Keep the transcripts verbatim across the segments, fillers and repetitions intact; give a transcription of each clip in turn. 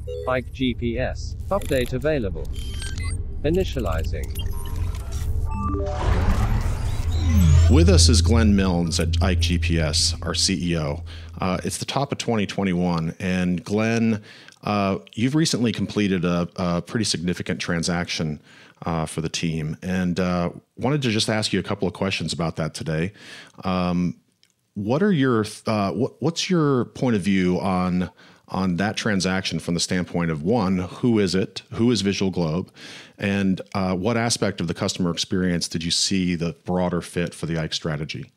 Ike G P S. Update available. Initializing. With us is Glenn Milnes at Ike G P S, our C E O. Uh, it's the top of twenty twenty-one, and Glenn, uh, you've recently completed a, a pretty significant transaction uh, for the team, and uh, wanted to just ask you a couple of questions about that today. Um, what are your uh, what, what's your point of view on on that transaction from the standpoint of, one, who is it? Who is Visual Globe? And uh, what aspect of the customer experience did you see the broader fit for the Ike strategy?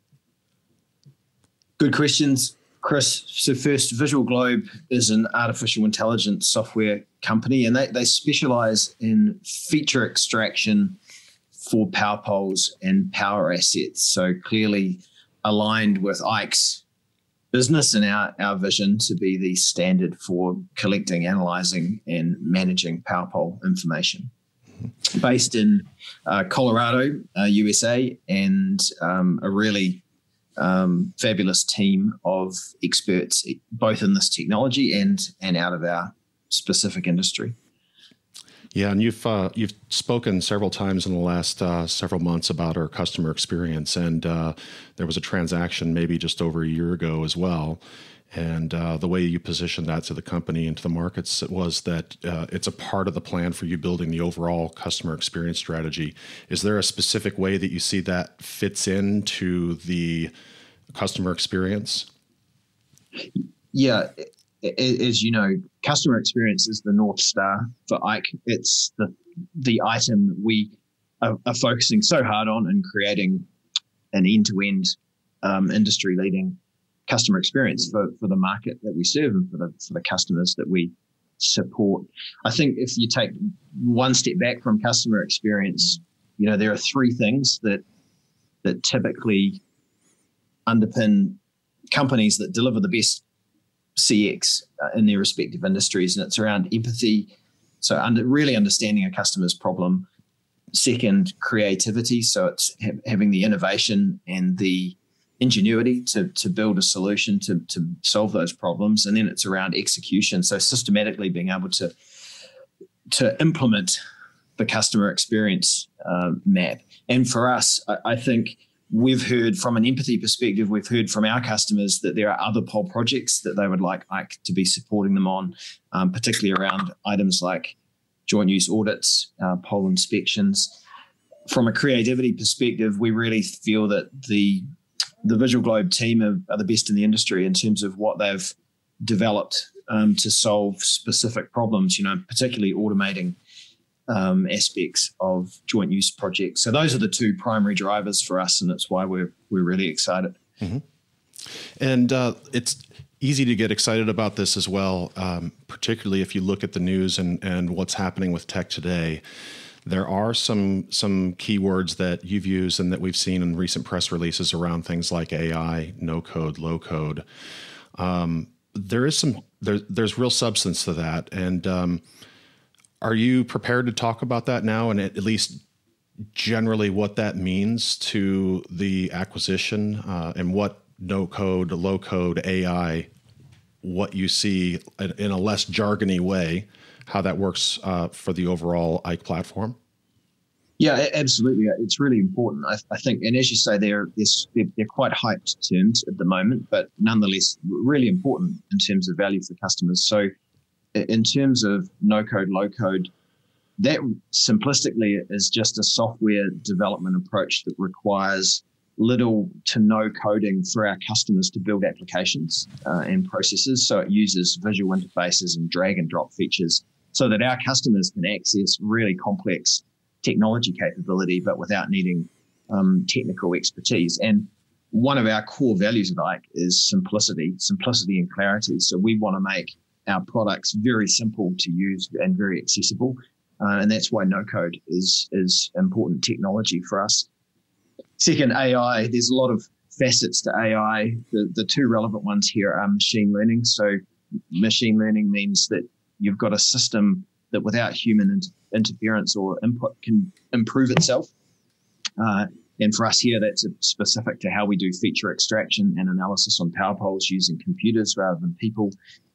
Good questions, Chris. So first, Visual Globe is an artificial intelligence software company, and they, they specialize in feature extraction for power poles and power assets. So clearly aligned with Ike's business and our, our vision to be the standard for collecting, analyzing, and managing power pole information. Mm-hmm. Based in uh, Colorado, uh, U S A, and um, a really um, fabulous team of experts, both in this technology and and out of our specific industry. Yeah, and you've uh, you've spoken several times in the last uh, several months about our customer experience, and uh, there was a transaction maybe just over a year ago as well. And uh, the way you positioned that to the company and to the markets, it was that uh, it's a part of the plan for you building the overall customer experience strategy. Is there a specific way that you see that fits into the customer experience? Yeah. As you know, customer experience is the North Star for Ike. It's the the item that we are, are focusing so hard on in creating an end-to-end um, industry-leading customer experience for, for the market that we serve and for the for the customers that we support. I think if you take one step back from customer experience, you know, there are three things that that typically underpin companies that deliver the best C X uh, in their respective industries, and it's around empathy. So under, really understanding a customer's problem. Second, creativity. So it's ha- having the innovation and the ingenuity to, to build a solution to, to solve those problems. And then it's around execution. So systematically being able to, to implement the customer experience uh, map. And for us, I, I think we've heard from an empathy perspective, we've heard from our customers that there are other pole projects that they would like Ike to be supporting them on, um, particularly around items like joint use audits, uh, pole inspections. From a creativity perspective, we really feel that the the Visual Globe team are, are the best in the industry in terms of what they've developed um, to solve specific problems, you know, particularly automating Um, aspects of joint use projects. So those are the two primary drivers for us, and that's why we're we're really excited. Mm-hmm. And uh, it's easy to get excited about this as well, um, particularly if you look at the news and, and what's happening with tech today. There are some some keywords that you've used and that we've seen in recent press releases around things like A I, no code, low code. Um, there is some there, there's real substance to that, and um, are you prepared to talk about that now, and at least generally what that means to the acquisition uh, and what no code, low code, A I, what you see in a less jargony way, how that works uh, for the overall Ike platform? Yeah, absolutely. It's really important. I, I think, and as you say, they're, they're they're quite hyped terms at the moment, but nonetheless really important in terms of value for customers. So in terms of no code, low code, that simplistically is just a software development approach that requires little to no coding for our customers to build applications uh, and processes. So it uses visual interfaces and drag and drop features so that our customers can access really complex technology capability, but without needing um, technical expertise. And one of our core values at Ike is simplicity, simplicity and clarity. So we want to make our products very simple to use and very accessible. Uh, and that's why no code is, is important technology for us. Second, A I, there's a lot of facets to A I. The, the two relevant ones here are machine learning. So machine learning means that you've got a system that without human inter- interference or input can improve itself. Uh, and for us here, that's specific to how we do feature extraction and analysis on power poles using computers rather than people.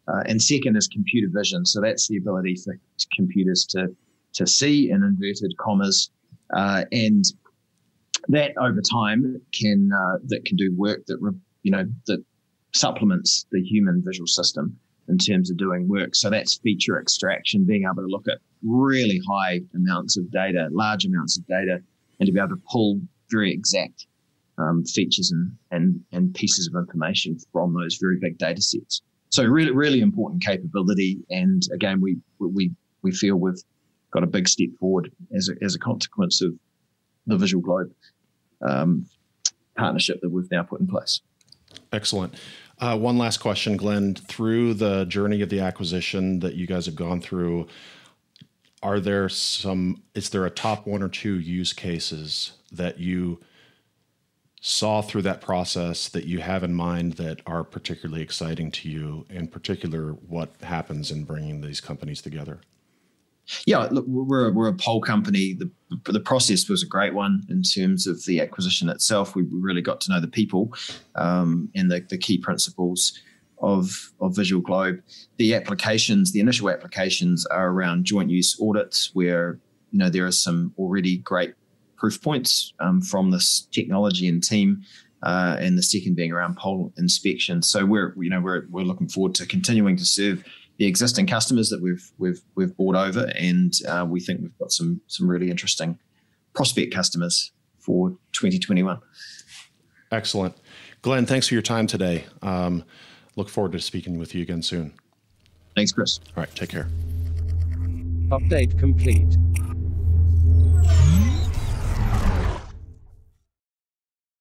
Uh, and second is computer vision. So that's the ability for computers to to see in inverted commas, uh, and that over time can uh, that can do work that you know that supplements the human visual system in terms of doing work. So that's feature extraction, being able to look at really high amounts of data, large amounts of data, and to be able to pull very exact um, features and, and and pieces of information from those very big data sets. So really, really important capability. And again, we we we feel we've got a big step forward as a, as a consequence of the Visual Globe um, partnership that we've now put in place. Excellent. Uh, one last question, Glenn. Through the journey of the acquisition that you guys have gone through, are there some, is there a top one or two use cases that you saw through that process that you have in mind that are particularly exciting to you, in particular, what happens in bringing these companies together? Yeah, look, we're a, we're a poll company. The the process was a great one in terms of the acquisition itself. We really got to know the people um, and the, the key principles of of Visual Globe. The applications, the initial applications, are around joint use audits, where you know there are some already great proof points um, from this technology and team, uh, and the second being around poll inspection. So we're you know we're we're looking forward to continuing to serve the existing customers that we've we've we've brought over, and uh, we think we've got some some really interesting prospect customers for twenty twenty-one. Excellent, Glenn. Thanks for your time today. Um, look forward to speaking with you again soon. Thanks, Chris. All right, take care. Update complete.